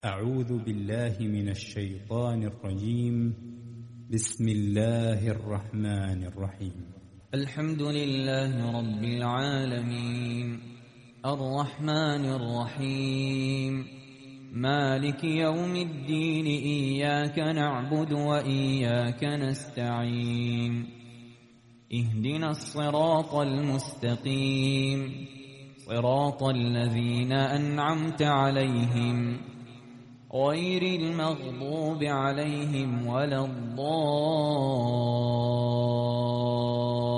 أعوذ بالله من الشيطان الرجيم. بسم الله الرحمن الرحيم. الحمد لله رب العالمين الرحمن الرحيم مالك يوم الدين إياك نعبد وإياك نستعين اهدنا الصراط المستقيم صراط الذين أنعمت عليهم غير المغضوب عليهم ولا الضالين.